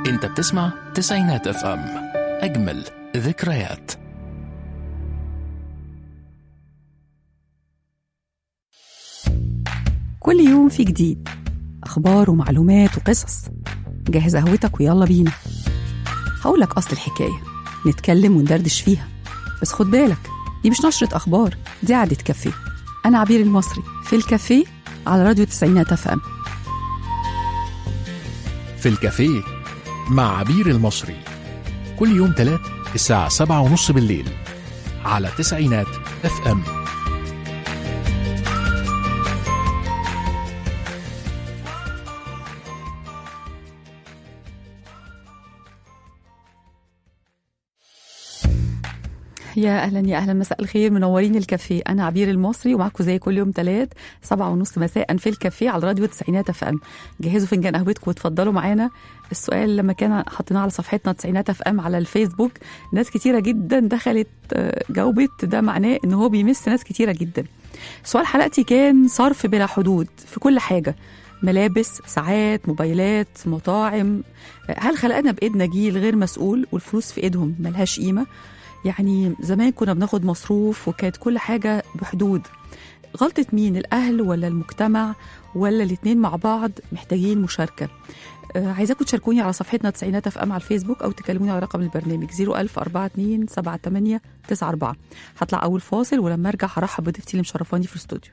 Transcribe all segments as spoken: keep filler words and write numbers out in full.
انت بتسمع تسعينات اف ام، اجمل ذكريات. كل يوم في جديد، اخبار ومعلومات وقصص. جهز قهوتك ويلا بينا. هقولك اصل الحكايه، نتكلم وندردش فيها، بس خد بالك دي مش نشرة اخبار، دي قعدة كافيه. انا عبير المصري في الكافيه على راديو تسعينات اف ام. في الكافيه مع عبير المصري كل يوم تلات الساعة سبعة ونص بالليل على تسعينات اف ام. يا اهلا يا اهلا، مساء الخير، منورين الكافيه. انا عبير المصري ومعكم زي كل يوم تلات سبعة ونص مساء في الكافيه على راديو تسعينات اف ام. جهزوا فنجان قهوتكم وتفضلوا معانا. السؤال لما كان حطيناه على صفحتنا تسعينات اف ام على الفيسبوك، ناس كتيره جدا دخلت جاوبت، ده معناه ان هو بيمس ناس كتيره جدا. سؤال حلقتي كان صرف بلا حدود في كل حاجه، ملابس، ساعات، موبايلات، مطاعم. هل خلقنا بايدنا جيل غير مسؤول والفلوس في ايدهم ملهاش قيمه؟ يعني زمان كنا بناخد مصروف وكانت كل حاجة بحدود. غلطة مين؟ الأهل ولا المجتمع ولا الاتنين مع بعض؟ محتاجين مشاركة. آه عايزاكم تشاركوني على صفحتنا تسعينات اف ام على الفيسبوك أو تكلموني على رقم البرنامج صفر ألف أربعة اتنين سبعة تمانية تسعة أربعة. هطلع أول فاصل ولما أرجع هرحب بضيفتي اللي مشرفاني في الاستوديو.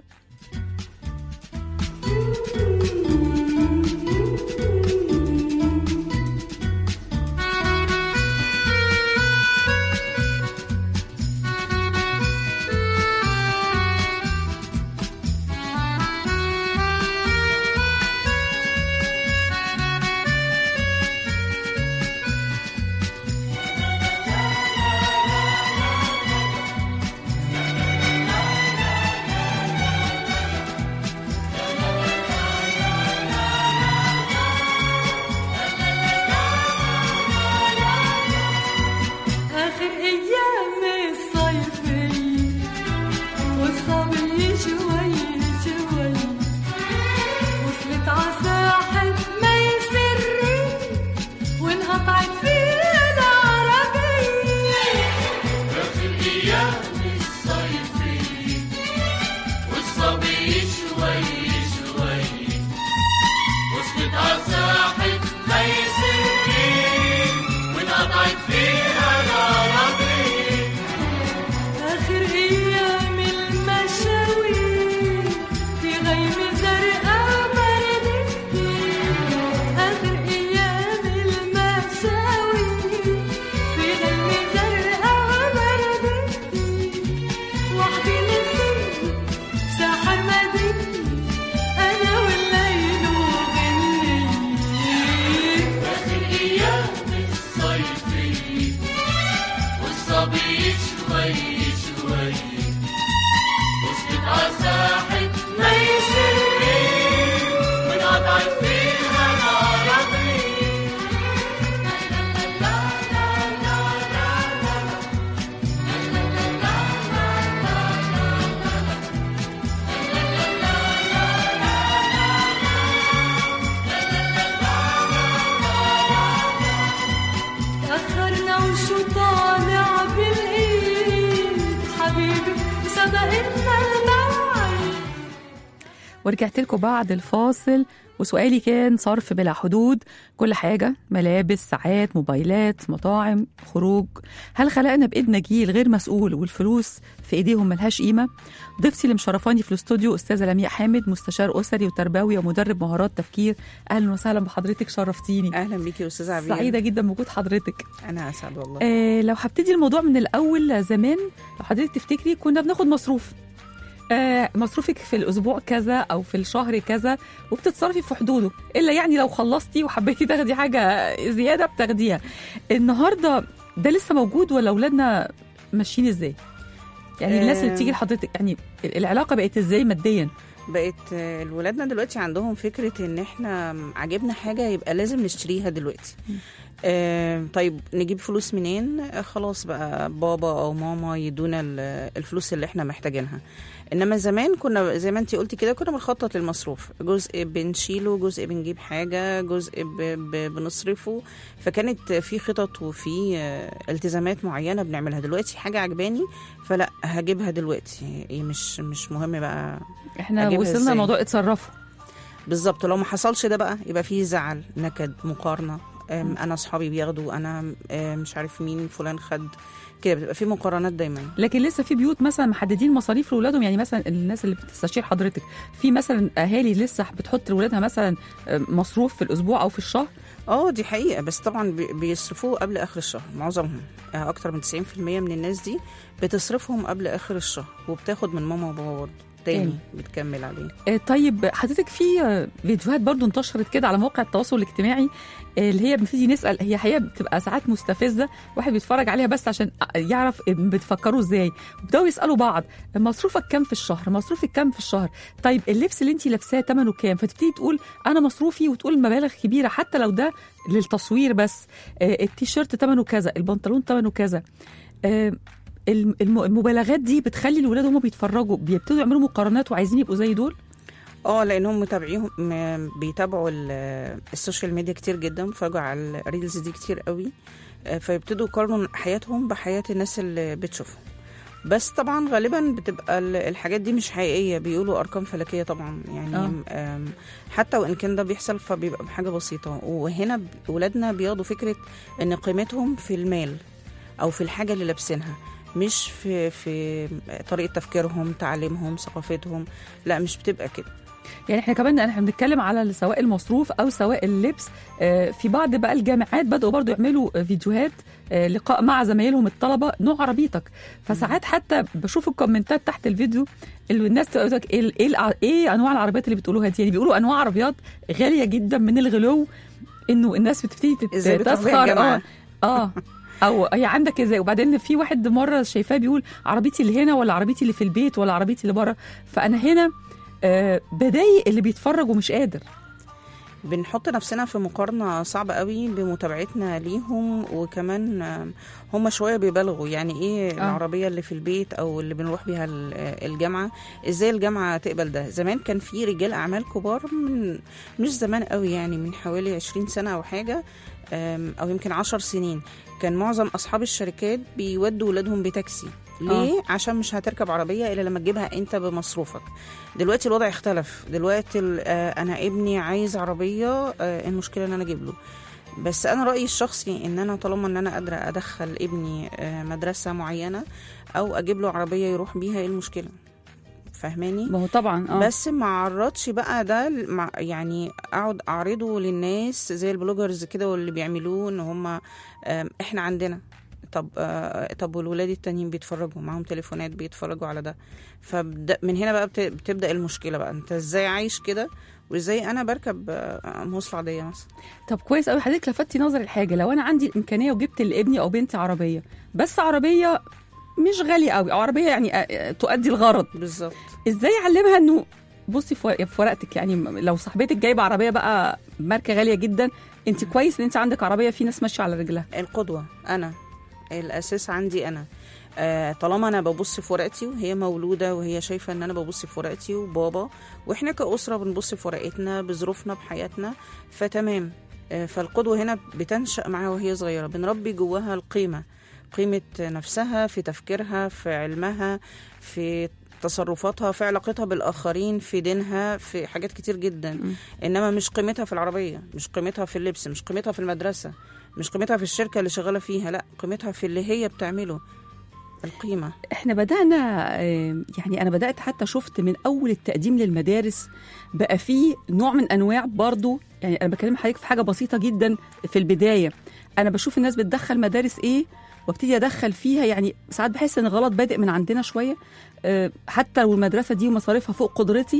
ورجعت لكم بعد الفاصل وسؤالي كان صرف بلا حدود، كل حاجة، ملابس، ساعات، موبايلات، مطاعم، خروج. هل خلقنا بإيدنا جيل غير مسؤول والفلوس في إيديهم ملهاش قيمة؟ ضيفتي اللي مشرفاني في الاستوديو أستاذة لمياء حامد، مستشار أسري وتربوي ومدرب مهارات تفكير. أهلا وسهلا بحضرتك، شرفتيني. أهلا بيكي يا أستاذة عبير، سعيدة جدا بوجود حضرتك. أنا أسعد والله. آه لو هبتدي الموضوع من الأول، زمان لو حضرتك تفتكري كنا بناخد مصروف، آه مصروفك في الأسبوع كذا أو في الشهر كذا وبتتصرفي في حدوده، إلا يعني لو خلصتي وحبيتي تاخدي حاجة زيادة بتاخديها. النهاردة ده لسه موجود ولا أولادنا ماشيين إزاي؟ يعني الناس اللي بتيجي لحضرتك، يعني العلاقة بقت إزاي ماديا؟ بقت الولادنا دلوقتي عندهم فكرة إن إحنا عجبنا حاجة يبقى لازم نشتريها دلوقتي. آه طيب نجيب فلوس منين؟ آه خلاص بقى بابا او ماما يدونا ال- الفلوس اللي احنا محتاجينها. انما زمان كنا زي ما انتي قلتي كده، كنا بنخطط للمصروف، جزء بنشيله، جزء بنجيب حاجة، جزء ب... ب... بنصرفه. فكانت في خطط وفي آه، التزامات معينة بنعملها. دلوقتي حاجة عجباني فلا هجيبها دلوقتي، إيه مش مش مهم بقى. احنا أجيبها وصلنا إزاي؟ موضوع اتصرفوا. بالظبط. لو ما حصلش ده بقى يبقى فيه زعل، نكد، مقارنة. أم، انا اصحابي بياخدوا، انا أم، مش عارف مين فلان خد كده، بتبقى في مقارنات دايما. لكن لسه في بيوت مثلا محددين مصاريف لاولادهم، يعني مثلا الناس اللي بتستشير حضرتك، في مثلا اهالي لسه بتحط لاولادها مثلا مصروف في الاسبوع او في الشهر. اه دي حقيقة، بس طبعا بي- بيصرفوه قبل اخر الشهر معظمهم. آه، اكتر من تسعين في المية من الناس دي بتصرفهم قبل اخر الشهر، وبتاخد من ماما وبابا برضه تاني تاني. بتكمل عليه. آه، طيب حضرتك في آه، فيديوهات برضو انتشرت كده على مواقع التواصل الاجتماعي، آه، اللي هي بنبتدي نسال، هي حقيقه بتبقى ساعات مستفزه، واحد بيتفرج عليها بس عشان يعرف بتفكروا ازاي، وبداوا يسالوا بعض مصروفك كام في الشهر، مصروفك كام في الشهر، طيب اللبس اللي انت لابساه ثمنه كام، فتبتدي تقول انا مصروفي، وتقول مبالغ كبيره حتى لو ده للتصوير بس. آه، التيشيرت ثمنه كذا، البنطلون ثمنه كذا. آه، الم- الم- المبالغات دي بتخلي الولاد هم بيتفرجوا بيبتدوا يعملوا مقارنات وعايزين يبقوا زي دول. اه لانهم متابعيهم، م- بيتابعوا ال- السوشيال ميديا كتير جدا، بيتفرجوا على الريلز دي كتير قوي. آه، فيبتدوا يقارنوا حياتهم بحياة الناس اللي بتشوفهم. بس طبعا غالبا بتبقى ال- الحاجات دي مش حقيقية، بيقولوا أرقام فلكية طبعا يعني. آه. آم، حتى وإن كان ده بيحصل فبيبقى بحاجة بسيطة. وهنا ب- ولادنا بياخدوا فكرة إن قيمتهم في المال أو في الحاجة اللي لابسينها، مش في في طريقة تفكيرهم، تعليمهم، ثقافتهم. لا مش بتبقى كده. يعني احنا كمان احنا بنتكلم على سواء المصروف او سواء اللبس. آه، في بعض بقى الجامعات بدأوا برضو يعملوا آه، فيديوهات، آه، لقاء مع زمايلهم الطلبة، نوع عربيتك. فساعات حتى بشوف الكومنتات تحت الفيديو اللي الناس تقول لك ايه ايه الع- ايه انواع العربيات اللي بتقولوها دي، يعني بيقولوا انواع عربيات غالية جدا من الغلو، انه الناس بتبتدي تت- إزاي بتروح بيها تسخر. الجامعة؟ اه اه او هي عندك ازاي. وبعدين في واحد مره شايفاه بيقول عربيتي اللي هنا ولا عربيتي اللي في البيت ولا عربيتي اللي بره. فانا هنا آه، بضايق اللي بيتفرج ومش قادر. بنحط نفسنا في مقارنة صعبة قوي بمتابعتنا ليهم. وكمان آم، هم شوية بيبالغوا، يعني ايه آه. العربية اللي في البيت او اللي بنروح بيها ال- الجامعة، ازاي الجامعة تقبل ده؟ زمان كان في رجال اعمال كبار، من مش زمان قوي يعني، من حوالي عشرين سنة او حاجة، آم، او يمكن عشر سنين، كان معظم اصحاب الشركات بيودوا ولادهم بتاكسي. ليه؟ آه. عشان مش هتركب عربية إلا لما تجيبها أنت بمصروفك. دلوقتي الوضع اختلف. دلوقتي ال- آه، أنا ابني عايز عربية، آه، المشكلة إن أنا أجيب له. بس أنا رأيي الشخصي إن أنا طالما إن أنا قادرة أدخل ابني آه، مدرسة معينة أو أجيب له عربية يروح بيها، إيه المشكلة؟ فاهماني؟ ما هو طبعا اه بس ما عرضش بقى ده ل- مع- يعني اقعد اعرضه للناس زي البلوجرز كده واللي بيعملوه، ان هم آم، احنا عندنا. طب آه، طب والولاد التانيين بيتفرجوا معاهم تليفونات بيتفرجوا على ده. فمن هنا بقى بت- بتبدأ المشكلة بقى، انت ازاي عايش كده وازاي انا بركب آه، مواصلة عادية مثلا. طب كويس قوي حضرتك لفتي نظري لحاجه. لو انا عندي الامكانيه وجبت لابني او بنتي عربيه، بس عربيه مش غاليه قوي او عربيه يعني آه، آه، تؤدي الغرض، بالظبط. ازاي اعلمها انه بصي في ورق- في ورقتك، يعني لو صاحبتك جايبه عربيه بقى ماركه غاليه جدا، انت كويس ان انت عندك عربيه، في ناس ماشيه على رجلها. القدوة انا، الاساس عندي انا. آه، طالما انا ببص في ورقتي وهي مولوده وهي شايفه ان انا ببص في ورقتي وبابا، واحنا كاسره بنبص في ورقتنا بظروفنا بحياتنا، فتمام. آه، فالقدوه هنا بتنشا معاها وهي صغيره، بنربي جواها القيمه، قيمه نفسها في تفكيرها، في علمها، في تصرفاتها، في علاقتها بالاخرين، في دينها، في حاجات كتير جدا. م. انما مش قيمتها في العربيه، مش قيمتها في اللبس، مش قيمتها في المدرسه، مش قيمتها في الشركه اللي شغاله فيها، لا قيمتها في اللي هي بتعمله. القيمة. احنا بدأنا آه، يعني انا بدأت حتى شفت من اول التقديم للمدارس بقى فيه نوع من انواع برضو، يعني انا بكلم حضرتك في حاجة بسيطة جدا في البداية. انا بشوف الناس بتدخل مدارس ايه وابتدي ادخل فيها، يعني ساعات بحس ان غلط بادئ من عندنا شوية. آه، حتى لو المدرسة دي مصاريفها فوق قدرتي،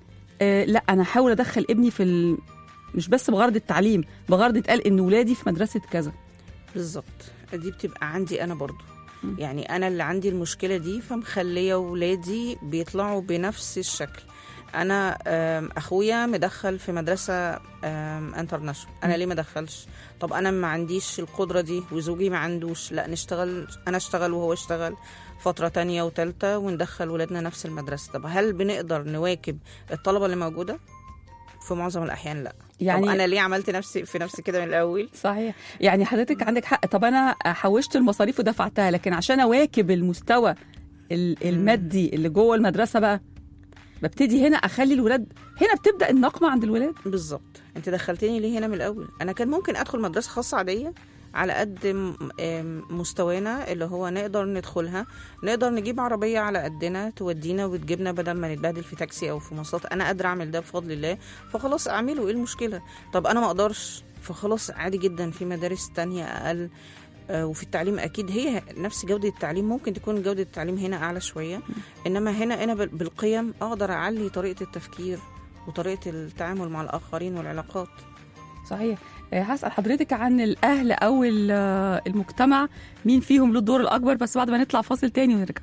آه، لا انا احاول ادخل ابني في ال... مش بس بغرض التعليم، بغرض اتقال ان ولادي في مدرسة كذا. بالظبط. دي بتبقى عندي انا برضو، م. يعني انا اللي عندي المشكلة دي، فمخلية ولادي بيطلعوا بنفس الشكل. انا آم، اخويا مدخل في مدرسه انترناشونال، انا ليه ما ادخلش؟ طب انا ما عنديش القدره دي وزوجي ما عندوش، لا نشتغل، انا اشتغل وهو اشتغل فتره تانية وتالتة وندخل ولادنا نفس المدرسه. طب هل بنقدر نواكب الطلبه اللي موجوده؟ في معظم الاحيان لا. يعني طب انا ليه عملت نفسي في نفسي كده من الاول؟ صحيح، يعني حضرتك عندك حق. طب انا حوشت المصاريف ودفعتها، لكن عشان اواكب المستوى المادي اللي جوه المدرسه بقى ببتدي هنا اخلي الولاد، هنا بتبدا النقمه عند الولاد. بالظبط. انت دخلتني ليه هنا من الاول؟ انا كان ممكن ادخل مدرسه خاصه عاديه على قد م- آم مستوانا اللي هو نقدر ندخلها، نقدر نجيب عربيه على قدنا تودينا وتجيبنا بدل ما نتبهدل في تاكسي او في مواصلات. انا قادره اعمل ده بفضل الله، فخلاص اعمله، ايه المشكله؟ طب انا ما اقدرش، فخلاص عادي جدا في مدارس تانية اقل. آه، وفي التعليم اكيد هي نفس جوده التعليم، ممكن تكون جوده التعليم هنا اعلى شويه، انما هنا انا بال- بالقيم اقدر اعلي طريقه التفكير وطريقه التعامل مع الاخرين والعلاقات. صحيح. آه، هسأل حضرتك عن الأهل أو ال- آه، المجتمع، مين فيهم له الدور الأكبر؟ بس بعد ما نطلع فاصل تاني ونرجع.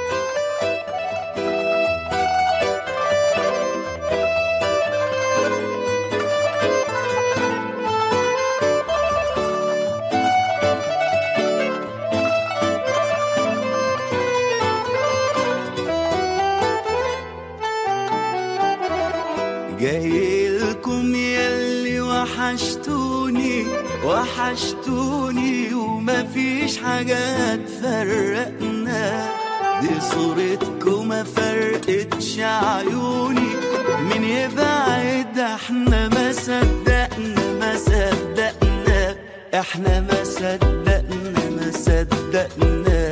جايلكم ياللي وحشتوني وحشتوني ومفيش حاجة تفرقنا، دي صورتكم ما فرقتش عيوني، من يبعد احنا ما صدقنا ما صدقنا احنا ما صدقنا ما صدقنا.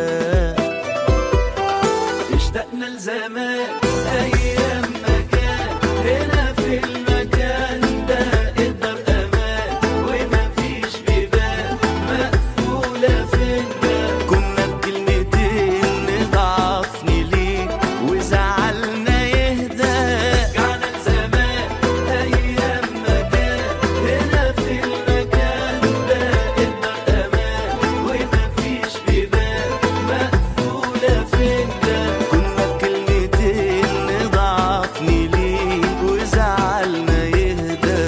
اشتقنا لزمان ايام ما كان هنا في المكان ده الدار امان وما فيش بيبان مقفوله فينا، كنا بكلمتين نضعفني ليك وزعلنا يهدى. رجعنا لزمان ايام ما كان هنا في المكان ده الدار امان وما فيش بيبان مقفوله فينا، كنا بكلمتين نضعفني ليك وزعلنا يهدى.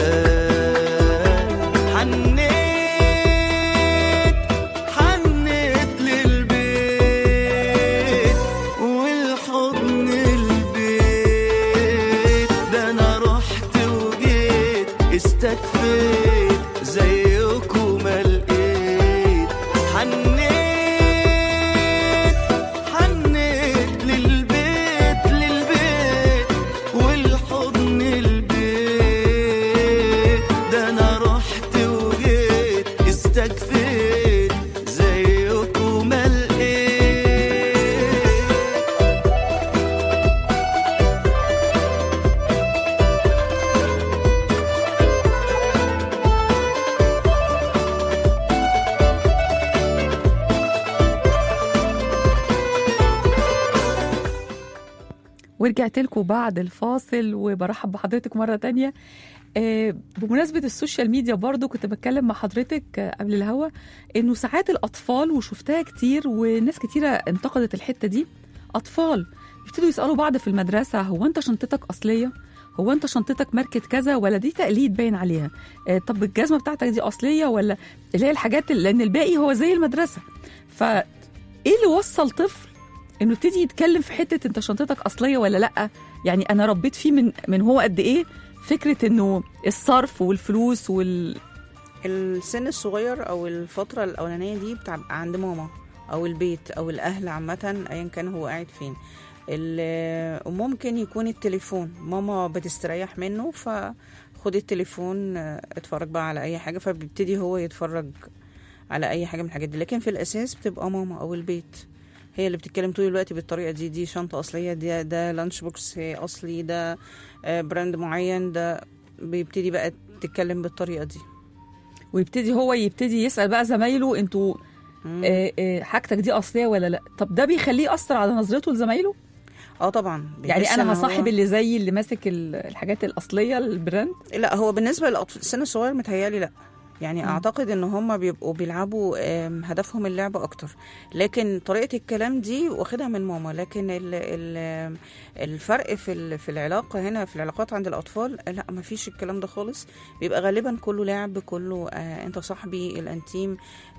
حنيت حنيت للبيت والحضن البيت، ده انا رحت وجيت استكفيت زيكم ما لقيت. حنيت حنيت للبيت للبيت والحضن البيت، ده انا رحت وجيت استكفيت زيكم ما لقيت. ورجعت لكم بعد الفاصل وبرحب بحضرتك مرة تانية. آه، بمناسبة السوشيال ميديا برضو كنت بتكلم مع حضرتك آه، قبل الهوا انه ساعات الأطفال، وشفتها كتير وناس كتيرة انتقدت الحتة دي، أطفال يبتدوا يسألوا بعض في المدرسة: هو أنت شنطتك أصلية؟ هو أنت شنطتك ماركة كذا ولا دي تقليد باين عليها؟ آه، طب الجزمة بتاعتك دي أصلية ولا؟ اللي هي الحاجات اللي- لأن الباقي هو زي المدرسة. فإيه اللي وصل طفل انه يبتدي يتكلم في حته انت شنطتك اصليه ولا لا؟ يعني انا ربيت فيه من من هو قد ايه فكره انه الصرف والفلوس وال السن الصغير او الفتره الاولانيه دي بتبقى عند ماما او البيت او الاهل عامه ايا كان هو قاعد فين. ال- وممكن يكون التليفون ماما بتستريح منه، فخد التليفون اه، اتفرج بقى على اي حاجه، فبيبتدي هو يتفرج على اي حاجه من الحاجات دي. لكن في الاساس بتبقى ماما او البيت هي اللي بتتكلم طول الوقت بالطريقه دي: دي شنطه اصليه، دي ده لانش بوكس اصلي، ده اه، براند معين، ده بيبتدي بقى تتكلم بالطريقه دي. ويبتدي هو يبتدي يسال بقى زمايله: انتوا آه، آه، حاجتك دي اصليه ولا لا؟ طب ده بيخليه ياثر على نظرته لزمايله؟ اه طبعا. يعني بيحس انا إن هصاحب هو- اللي زيي اللي ماسك ال- الحاجات الاصليه البراند؟ لا، هو بالنسبه للسن الصغير متهيألي لا، يعني مم. اعتقد ان هم بيبقوا بيلعبوا آم، هدفهم اللعب اكتر، لكن طريقه الكلام دي واخدها من ماما. لكن ال ال الفرق في ال- في العلاقه هنا، في العلاقات عند الاطفال، لا ما فيش الكلام ده خالص. بيبقى غالبا كله لعب، كله آه انت صاحبي الانتيم.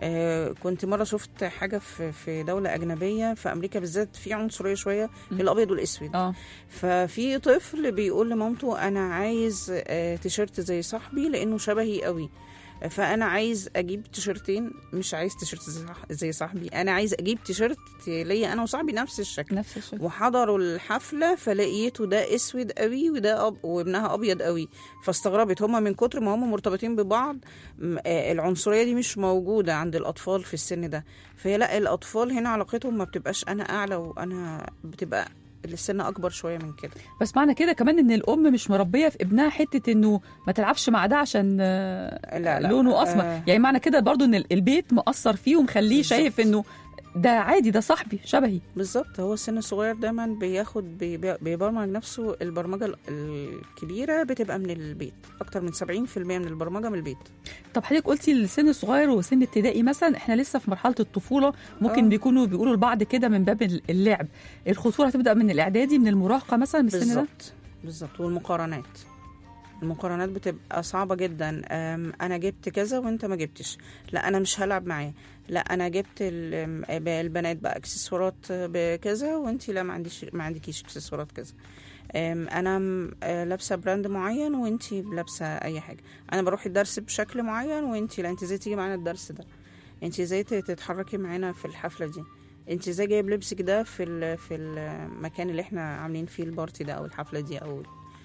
آه كنت مره شفت حاجه في في دوله اجنبيه في امريكا بالذات، في عنصريه شويه مم. في الابيض والاسود. اه ففي طفل بيقول لمامته انا عايز آه، تيشيرت زي صاحبي لانه شبهي قوي، فانا عايز اجيب تيشيرتين، مش عايز تيشيرت زي صاح- زي صاحبي، انا عايز اجيب تيشيرت ليا انا وصاحبي نفس الشكل. نفس الشيء. وحضروا الحفله فلقيته ده اسود قوي وده أب... وابنها ابيض قوي، فاستغربت. هما من كتر ما هما مرتبطين ببعض م- آه، العنصريه دي مش موجوده عند الاطفال في السن ده. فهي لا، الاطفال هنا علاقتهم ما بتبقاش انا اعلى وانا، بتبقى السن اكبر شويه من كده. بس معنى كده كمان ان الام مش مربيه في ابنها حته انه ما تلعبش مع ده عشان آه، لا لا لونه اسمر. آه. يعني معنى كده برضو ان البيت مأثر فيه ومخليه بالظبط. شايف انه ده عادي، ده صاحبي شبهي. بالظبط، هو السن الصغير دايما بياخد بي- بيبرمج نفسه. البرمجه ال- الكبيره بتبقى من البيت، اكتر من سبعين في المية من البرمجه من البيت. طب حضرتك قلتي السن الصغير وسن ابتدائي مثلا، احنا لسه في مرحله الطفوله، ممكن آه. بيكونوا بيقولوا لبعض كده من باب اللعب. الخطوره هتبدا من الاعدادي، من المراهقه مثلا، من السن ده. بالظبط بالظبط. والمقارنات، المقارنات بتبقى صعبة جدا. أم، أنا جبت كذا وأنت ما جبتش، لا أنا مش هلعب معاه. لا أنا جبت ال- أم، البنات بقى إكسسوارات بكذا وأنت لا، ما عنديش ما عندكيش إكسسوارات كذا. أم، أنا م- آه، لابسة براند معين وأنت لابسة أي حاجة. أنا بروح الدرس بشكل معين وأنت لا، أنت إزاي تيجي معانا الدرس ده؟ أنت إزاي تتحركي معانا في الحفلة دي؟ انت ازاي جايب لبسك ده في ال- في المكان اللي احنا عاملين فيه البارتي ده او الحفله دي او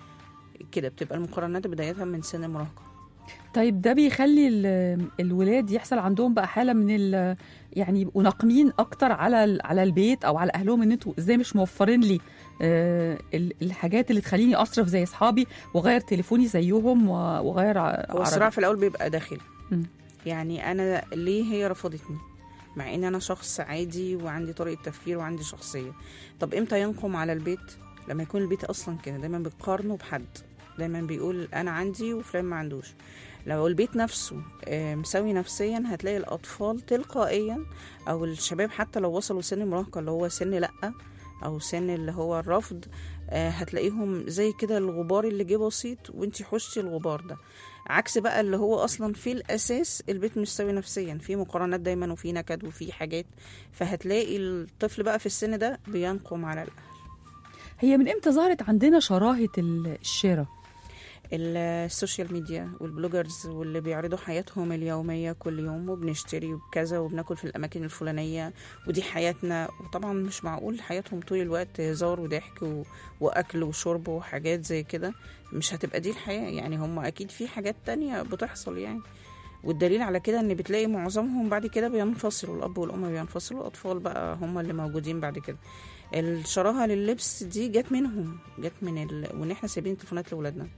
كده؟ بتبقى المقارنات بدايتها من سن المراهقه. طيب ده بيخلي ال- الولاد يحصل عندهم بقى حاله من ال يعني يبقوا ناقمين اكتر على ال- على البيت او على اهلهم، ان انتوا ازاي مش موفرين لي آه، ال- الحاجات اللي تخليني اصرف زي اصحابي واغير تليفوني زيهم و- واغير ع- هو الصراع عربي. في الاول بيبقى داخلي. مم. يعني انا ليه هي رفضتني مع ان انا شخص عادي وعندي طريقه تفكير وعندي شخصيه؟ طب امتى ينقم على البيت؟ لما يكون البيت اصلا كده دايما بيقارنوا بحد، دايما بيقول انا عندي وفلان ما عندوش. لو البيت نفسه آه، مساوي نفسيا، هتلاقي الاطفال تلقائيا او الشباب حتى لو وصلوا سن المراهقه اللي هو سن لا او سن اللي هو الرفض، آه، هتلاقيهم زي كده الغبار اللي جه بسيط وانتي حشتي الغبار ده. عكس بقى اللي هو اصلا في الاساس البيت مش سوي نفسيا، في مقارنات دايما وفي نكد وفي حاجات، فهتلاقي الطفل بقى في السن ده بينقم على الاهل. هي من امتى ظهرت عندنا شراهه ال- الشراء؟ السوشيال ميديا والبلوجرز واللي بيعرضوا حياتهم اليومية كل يوم، وبنشتري وبكذا وبناكل في الأماكن الفلانية ودي حياتنا. وطبعا مش معقول حياتهم طول الوقت هزار وضحك و... وأكل وشرب وحاجات زي كده، مش هتبقى دي الحياة. يعني هم أكيد في حاجات تانية بتحصل يعني. والدليل على كده ان بتلاقي معظمهم بعد كده بينفصلوا، الاب والام بينفصلوا، الاطفال بقى هم اللي موجودين بعد كده. الشراهه لللبس دي جت منهم، جت من ال... وان احنا سايبين التليفونات لاولادنا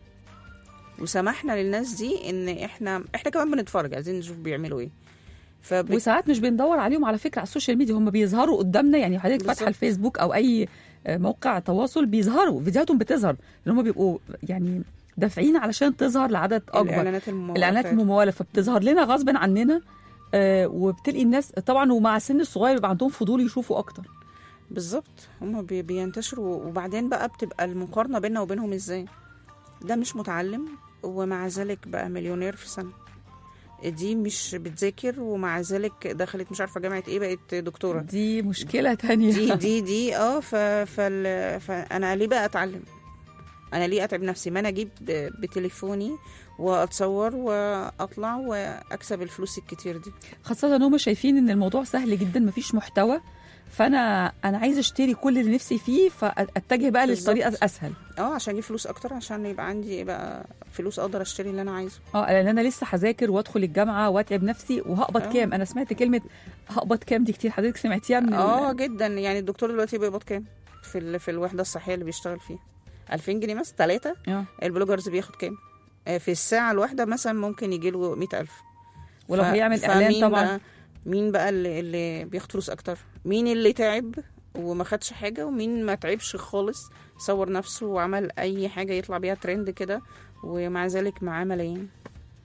وسمحنا للناس دي ان احنا احنا كمان بنتفرج عايزين نشوف بيعملوا ايه. فب... وساعات مش بندور عليهم على فكره على السوشيال ميديا، هم بيظهروا قدامنا. يعني حضرتك بالظبط. فاتحه الفيسبوك او اي موقع تواصل، بيظهروا فيديوهاتهم بتظهر، ان هم بيبقوا يعني دافعين علشان تظهر لعدد اكبر. الاعلانات الممولة الاعلانات بتاعتهم. المموله، فبتظهر لنا غصب عننا. آه وبتلقي الناس طبعا، ومع السن الصغير بيبقى عندهم فضول يشوفوا اكتر. بالظبط، هم بي... بينتشروا. وبعدين بقى بتبقى المقارنه بيننا وبينهم ازاي؟ ده مش متعلم ومع ذلك بقى مليونير في سنه، دي مش بتذاكر ومع ذلك دخلت مش عارفه جامعه ايه بقت دكتوره. دي مشكله تانية. دي دي دي اه ف... فال... فانا ليه بقى اتعلم؟ انا ليه اتعب نفسي؟ ما انا اجيب ب- بتليفوني واتصور واطلع واكسب الفلوس الكتير دي. خاصه ان هم شايفين ان الموضوع سهل جدا، مفيش محتوى، فانا انا عايزه اشتري كل اللي نفسي فيه، فاتجه بقى بالظبط. للطريقه الاسهل. اه عشان اجيب فلوس اكتر، عشان يبقى عندي بقى فلوس اقدر اشتري اللي انا عايزه. اه لان انا لسه هذاكر وادخل الجامعه واتعب نفسي وهقبض آه. كام. انا سمعت كلمه هقبض كام دي كتير، حضرتك سمعتيها من اه ال... جدا. يعني الدكتور دلوقتي بيقبض كام في ال... في الوحده الصحيه اللي بيشتغل فيها؟ ألفين جنيه مثلا، ثلاثة. اه البلوجرز بياخد كام آه، في الساعه الواحده مثلا؟ ممكن يجي له مئة ألف. ولو ف- هيعمل اعلان فمين طبعا. بقى مين بقى اللي, اللي بياخد فلوس اكتر؟ مين اللي تعب وما خدش حاجه، ومين ما تعبش خالص، صور نفسه وعمل اي حاجه يطلع بيها ترند كده ومع ذلك معاه ملايين؟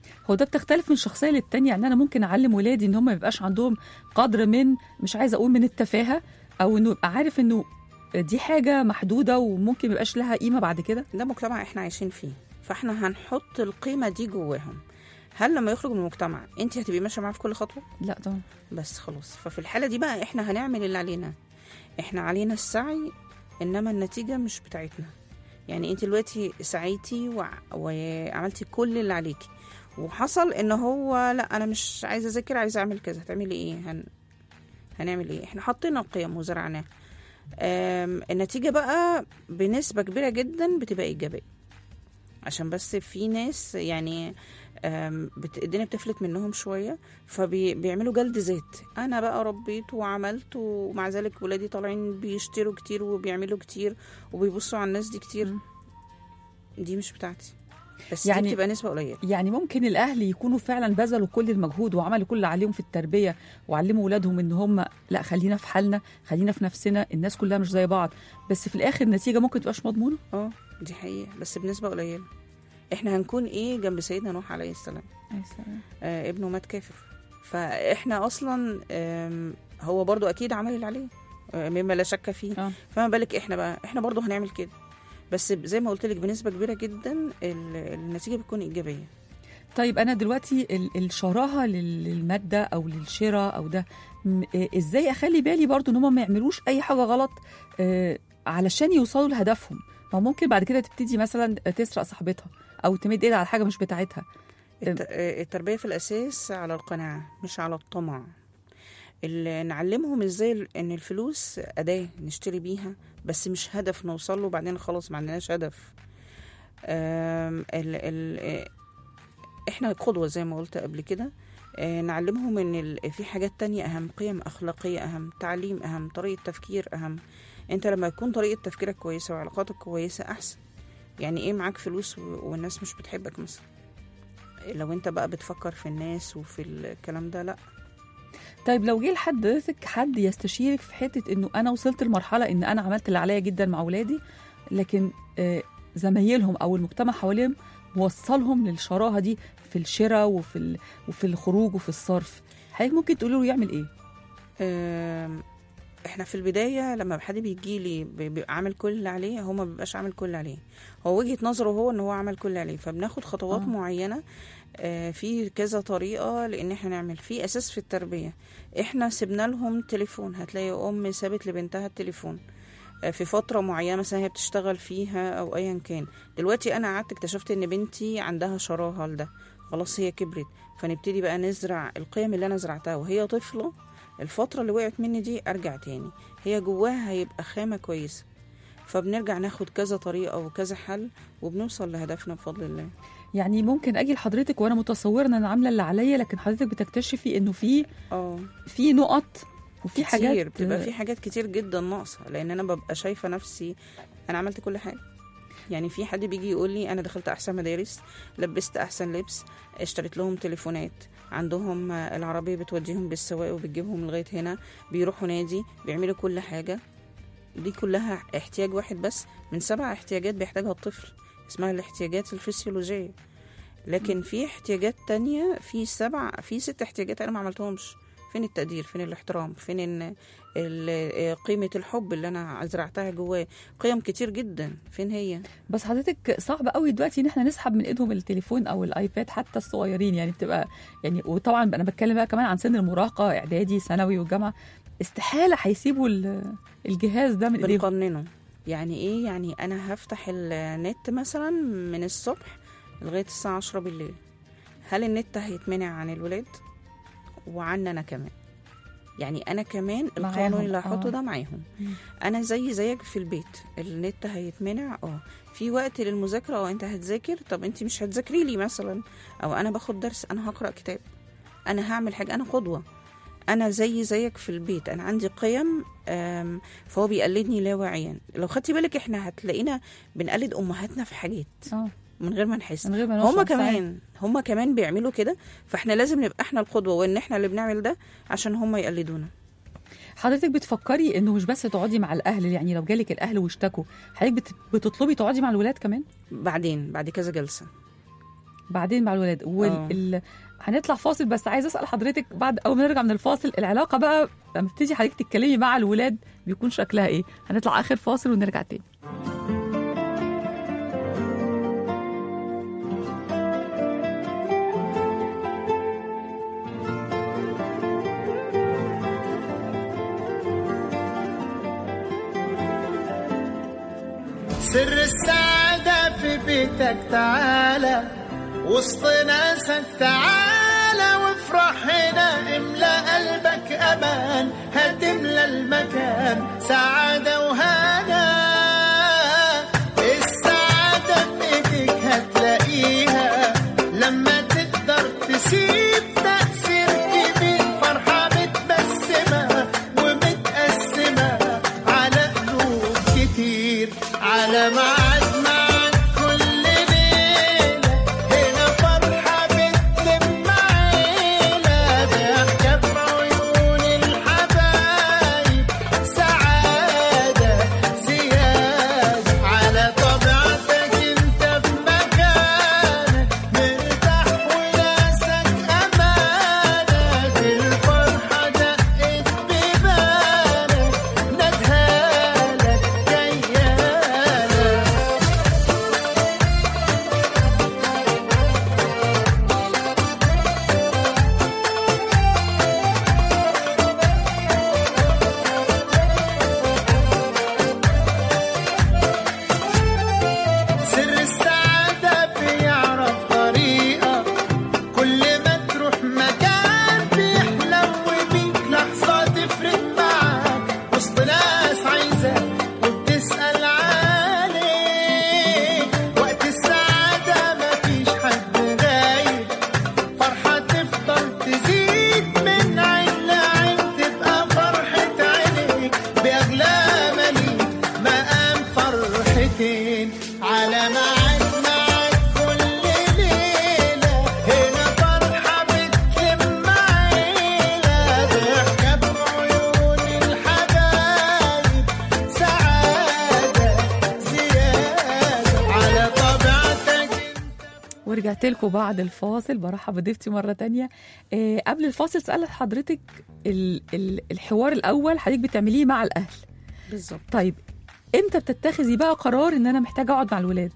هو ده بتختلف من شخصيه للتانيه، يعني انا ممكن اعلم ولادي ان هم ما يبقاش عندهم قدر من، مش عايزه اقول من التفاهه، او انه يبقى عارف انه دي حاجه محدوده وممكن ما يبقاش لها قيمه بعد كده. ده مجتمع احنا عايشين فيه، فاحنا هنحط القيمه دي جواهم. هل لما يخرج من المجتمع انت هتبقي ماشيه معاه في كل خطوه؟ لا طبعا. بس خلاص، ففي الحاله دي بقى احنا هنعمل اللي علينا، احنا علينا السعي، انما النتيجه مش بتاعتنا. يعني انت دلوقتي سعيتي وع- وعملتي كل اللي عليكي، وحصل ان هو لا انا مش عايزه اذاكر، عايزه اعمل كذا، هتعملي ايه؟ هن... هنعمل ايه؟ احنا حطينا القيم وزرعناها. أم، النتيجه بقى بنسبه كبيره جدا بتبقى ايجابيه، عشان بس في ناس يعني أم، بت- الدنيا بتفلت منهم شويه، فبيعملوا جلد ذات. انا بقى ربيت وعملت، ومع ذلك ولادي طالعين بيشتروا كتير وبيعملوا كتير وبيبصوا على الناس دي كتير. مم. دي مش بتاعتي، بس يعني- دي بتبقى نسبه قليله. يعني ممكن الاهل يكونوا فعلا بذلوا كل المجهود وعملوا كل اللي عليهم في التربيه، وعلموا اولادهم ان هم لا خلينا في حالنا، خلينا في نفسنا، الناس كلها مش زي بعض، بس في الاخر النتيجه ممكن تبقاش مضمونه. اه دي حقيقة، بس بنسبة قليلة. احنا هنكون ايه جنب سيدنا نوح عليه السلام؟ آه ابنه مات كافر، فاحنا اصلا آم، هو برضو اكيد عمل اللي عليه، آه، مما لا شك فيه. اه فما بالك احنا بقى، احنا برضو هنعمل كده، بس زي ما قلت لك بنسبة كبيرة جدا ال- النتيجة بتكون ايجابية. طيب انا دلوقتي ال- الشراهه لل- للماده او للشراء او ده، م- آه، ازاي اخلي بالي برضو ان هم ما يعملوش اي حاجه غلط آه، علشان يوصلوا لهدفهم؟ ما ممكن بعد كده تبتدي مثلا تسرق صاحبتها او تمد ايدها على حاجه مش بتاعتها. الت- آه، التربية في الأساس على القناعة مش على الطمع. اللي نعلمهم ازاي ال- ان الفلوس أداة نشتري بيها، بس مش هدف نوصل له بعدين خلاص ما عندناش هدف. آم، ال ال آه، احنا قدوة زي ما قلت قبل كده. آه، نعلمهم ان ال- في حاجات تانية اهم، قيم اخلاقية اهم، تعليم اهم، طريقة تفكير اهم. انت لما يكون طريقة تفكيرك كويسة وعلاقاتك كويسة احسن. يعني ايه معاك فلوس و- والناس مش بتحبك مثلا؟ لو انت بقى بتفكر في الناس وفي الكلام ده لا. طيب لو جه لحضرتك حد يستشيرك في حته انه انا وصلت لمرحله ان انا عملت اللي عليا جدا مع اولادي، لكن آه، زمايلهم او المجتمع حواليهم وصلهم للشراهه دي في الشراء وفي ال- وفي الخروج وفي الصرف، حضرتك ممكن تقولي له يعمل ايه؟ آم، احنا في البداية لما حد بيجي لي بيبقى عامل كل اللي عليه، هو ما بيبقاش عامل كل اللي عليه، هو وجهة نظره هو ان هو عمل كل اللي عليه، فبناخد خطوات آه. آه. معينة. آه، في كذا طريقة لان احنا نعمل في اساس في التربية. احنا سيبنا لهم تليفون، هتلاقي ام سابت لبنتها التليفون آه، في فترة معينة مثلا هي بتشتغل فيها او ايا كان. دلوقتي انا قعدت اكتشفت ان بنتي عندها شراهة لده، خلاص هي كبرت، فنبتدي بقى نزرع القيم اللي انا زرعتها وهي طفلة. الفترة اللي وقعت مني دي ارجع تاني، هي جواها هيبقى خامة كويسة، فبنرجع ناخد كذا طريقة وكذا حل وبنوصل لهدفنا بفضل الله. يعني ممكن اجي لحضرتك وانا متصوره ان انا عامله اللي عليا، لكن حضرتك بتكتشفي انه في اه في نقط وفي كتير حاجات بتبقى في حاجات كتير جدا ناقصة، لان انا ببقى شايفة نفسي انا عملت كل حاجة. يعني في حد بيجي يقول لي انا دخلت احسن مدارس، لبست احسن لبس، اشتريت لهم تليفونات، عندهم آه، العربية بتوديهم بالسواق وبتجيبهم لغاية هنا، بيروحوا نادي، بيعملوا كل حاجة. دي كلها احتياج واحد بس من سبع احتياجات بيحتاجها الطفل، اسمها الاحتياجات الفسيولوجية. لكن في احتياجات تانية، في سبع في ست احتياجات انا ما عملتهمش. فين التقدير؟ فين الاحترام؟ فين ال- ال- قيمة الحب اللي انا زرعتها جواه؟ قيم كتير جدا فين هي؟ بس حضرتك صعب قوي دلوقتي ان احنا نسحب من ايدهم التليفون او الايباد حتى الصغيرين، يعني بتبقى يعني، وطبعا انا بتكلم بقى كمان عن سن المراهقه، اعدادي ثانوي والجامعه، استحاله هيسيبوا ال- الجهاز ده من ايديهم. بنقننه. يعني ايه؟ يعني انا هفتح النت مثلا من الصبح لغاية الساعة عشرة بالليل، هل النت هيتمنع عن الولاد وعن انا كمان؟ يعني انا كمان معاهم، القانون اللي هحطه آه. ده معاهم. مم. انا زي زيك في البيت، النت هيتمنع اه في وقت للمذاكره، اه انت هتذاكر، طب انت مش هتذاكري لي مثلا، او انا باخد درس، انا هقرا كتاب، انا هعمل حاجه، انا قدوه، انا زي زيك في البيت، انا عندي قيم. آم، فهو بيقلدني لا واعيا. لو خدتي بالك احنا هتلاقينا بنقلد امهاتنا في حاجات اه من غير ما نحس. من غير ما هما نشعر، كمان هما كمان بيعملوا كده، فاحنا لازم نبقى احنا القدوه، وان احنا اللي بنعمل ده عشان هما يقلدونا. حضرتك بتفكري انه مش بس تقعدي مع الاهل، يعني لو جالك الاهل واشتكوا، حضرتك بت- بتطلبي تقعدي مع الولاد كمان؟ بعدين بعد كذا جلسه بعدين مع الولاد وال... آه. ال... هنطلع فاصل، بس عايز اسال حضرتك بعد اول ما نرجع من الفاصل العلاقه بقى لما تبتدي حضرتك تتكلمي مع الولاد بيكون شكلها ايه؟ هنطلع اخر فاصل ونرجع تاني. سر السعادة في بيتك تعالى وسط ناسك تعالى وافرح هنا املأ قلبك أمان هتملى المكان سعادة وهنا السعادة في ايديك هتلاقيها لما تقدر تسيب تأثير كبير فرحة متبسمة ومتقسمة على قلوب كتير على معاد معاد كل ليلة هنا فرحة بتلم عيلة ضحكة في عيون الحبايب سعادة زيادة على طبيعتك انت في مكانك مرتاح وناسك أمانة الفرحة دقت ببالك ندهالك جيالك. سر السعادة بيعرف طريقة كل ما تروح مكان بيحلم وبيك لحظة تفرق معاك وسط ناس عايزاك وبتسأل عليك وقت السعادة مفيش حد غايب فرحة تفضل تزيد من عين لعين تبقى فرحة عينيك بأغلى مليك مقام فرحتين على معاد معاد كل ليلة هنا فرحة بتلم عيلة ضحكة في عيون الحبايب سعادة زيادة على طبيعتك. ورجعت لكم بعد الفاصل برحب بضيفتي مره تانية. آه قبل الفاصل سألت حضرتك ال... ال... الحوار الاول حضرتك بتعمليه مع الاهل. بالظبط. طيب امتى بتتخذي بقى قرار ان انا محتاجه اقعد مع الولاد؟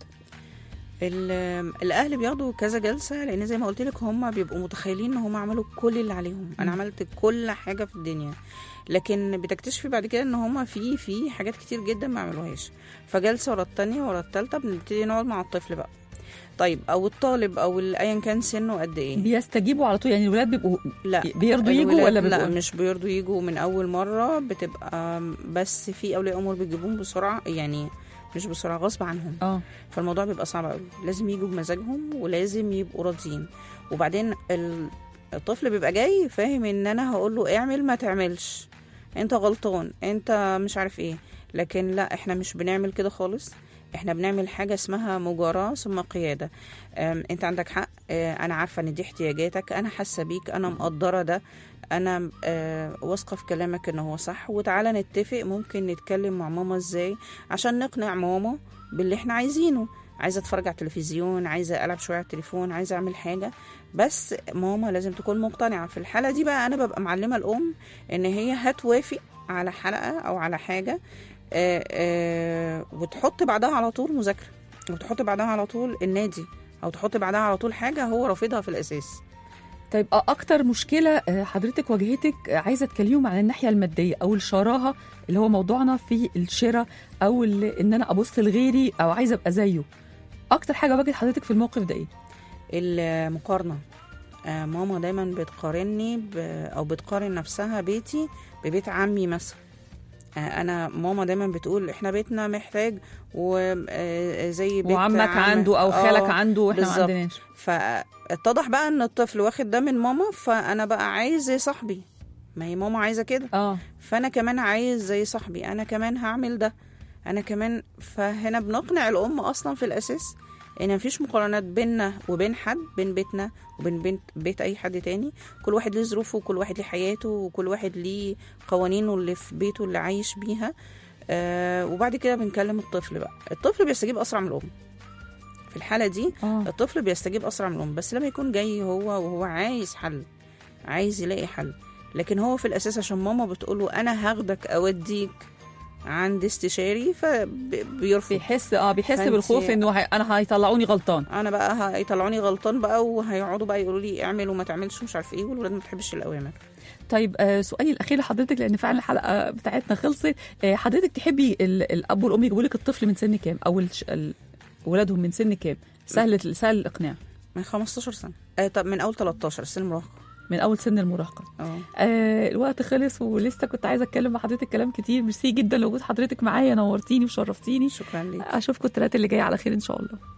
ال- الاهل بياخدوا كذا جلسه لان زي ما قلت لك هم بيبقوا متخيلين ان هم عملوا كل اللي عليهم. انا عملت كل حاجه في الدنيا، لكن بتكتشفي بعد كده ان هم في في حاجات كتير جدا ما عملوهاش. فجلسه ورا التانية ورا التالتة بنبتدي نقعد مع الطفل بقى. طيب او الطالب او ال- ايا كان سنه قد ايه. بيستجيبوا على طول يعني الولاد بيبقوا لا بيرضوا يجوا الولاد ولا لا بيبقوا مش بيرضوا يجوا من اول مره، بتبقى بس في اولياء امور بيجيبوهم بسرعه، يعني مش بسرعه غصب عنهم. اه فالموضوع بيبقى صعب قوي، لازم يجوا بمزاجهم ولازم يبقوا راضيين. وبعدين ال- الطفل بيبقى جاي فاهم ان انا هقول له اعمل ما تعملش، انت غلطان، انت مش عارف ايه. لكن لا، احنا مش بنعمل كده خالص. احنا بنعمل حاجة اسمها مجاراة ثم قيادة. ام، انت عندك حق، اه، انا عارفة ان دي احتياجاتك، انا حاسة بيك، انا مقدرة ده، انا اه، واثقة في كلامك ان هو صح، وتعالى نتفق ممكن نتكلم مع ماما ازاي عشان نقنع ماما باللي احنا عايزينه. عايزة اتفرج على التلفزيون، عايزة العب شوية على التليفون، عايزة اعمل حاجة، بس ماما لازم تكون مقتنعة. في الحالة دي بقى انا ببقى معلمة الام ان هي هتوافق على حلقة او على حاجة، آه آه وتحط بعدها على طول مذاكرة، وتحط بعدها على طول النادي، او تحط بعدها على طول حاجة هو رافضها في الاساس. طيب آه، اكتر مشكله آه، حضرتك واجهتك آه، عايزه تكلميهم عن الناحيه الماديه او الشراهه اللي هو موضوعنا في الشراء او ال- ان انا ابص لغيري او عايزه ابقى زيه. اكتر حاجه واجهت حضرتك في الموقف ده ايه؟ المقارنة. آه ماما دايما بتقارني ب... او بتقارن نفسها بيتي ببيت عمي مثلا. آه انا ماما دايما بتقول احنا بيتنا محتاج وزي بيت وعمك عم... عنده او خالك آه، عنده واحنا ما بالظبط. عندناش. فاتضح بقى ان الطفل واخد ده من ماما، فانا بقى عايز زي صاحبي، ما هي ماما عايزة كده، اه فانا كمان عايز زي صاحبي، انا كمان هعمل ده، انا كمان. فهنا بنقنع الام اصلا في الاساس ان مفيش مقارنات بيننا وبين حد، بين بيتنا وبين بيت, بيت اي حد تاني. كل واحد ليه ظروفه، وكل واحد ليه حياته، وكل واحد ليه قوانينه اللي في بيته اللي عايش بيها. آه وبعد كده بنكلم الطفل بقى. الطفل بيستجيب اسرع من الام، في الحاله دي آه. الطفل بيستجيب اسرع من الام، بس لما يكون جاي هو وهو عايز حل، عايز يلاقي حل، لكن هو في الاساس عشان ماما بتقوله انا هاخدك اوديك عند استشاري فبيرفض، بيحس اه بيحس فأنت- بالخوف انه هي... انا هيطلعوني غلطان. انا بقى هيطلعوني غلطان بقى، وهيقعدوا بقى يقولوا لي اعمل وما تعملش ومش عارف ايه، والولاد ما بتحبش الاوامر. طيب آه سؤالي الاخير لحضرتك، لان فعلا الحلقه بتاعتنا خلصت. آه حضرتك تحبي ال... الاب والام يجيبوا لك الطفل من سن كام، او الش... ال... ولادهم من سن كام؟ سهل سهل الاقناع. من خمستاشر سنه. آه طب من اول تلتاشر سن المراهقه. من اول سن المراهقه. اه آه الوقت خلص ولسه كنت عايزه اتكلم مع حضرتك كلام كتير. ميرسي جدا لوجود حضرتك معايا، نورتيني وشرفتيني. شكرا ليك. اشوفكم الثلاثه اللي جايه على خير ان شاء الله.